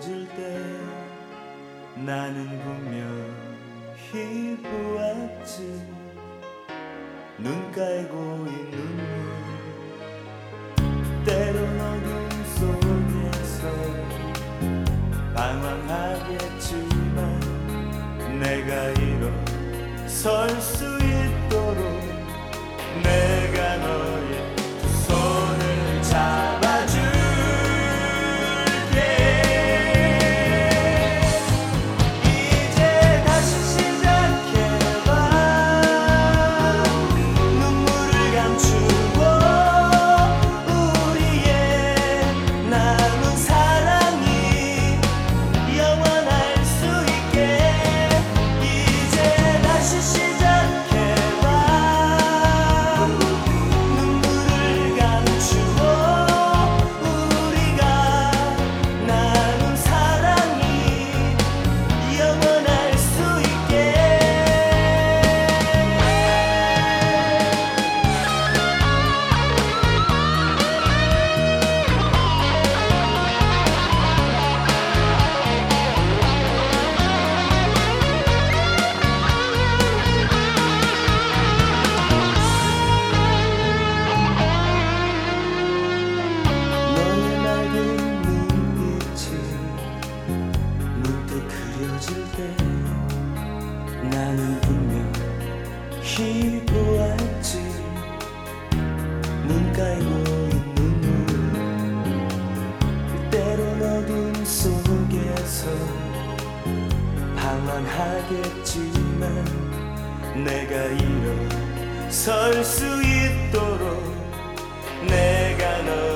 그려질 때 나는 분명히 보았지. 눈 깔고 있는 눈물, 때론 어둠 속에서 방황하겠지만 내가 일어설 수 있도록 내가 너의 두 손을 잡아줄게. 이제 다시 시작해봐. 눈물을 감추고 우리의 남은 사랑이 영원할 수 있게. 이제 다시 시작해봐. 눈물을 감추고 우리가 나눈 사랑이 영원할 수 있게. 너의 맑은 눈빛이 문득 그려질 때 나는 분명히 보았지. 눈 깔고 있는 눈, 때론 어둠 속에서 방황하겠지만 내가 일어설 수 있도록 내가 너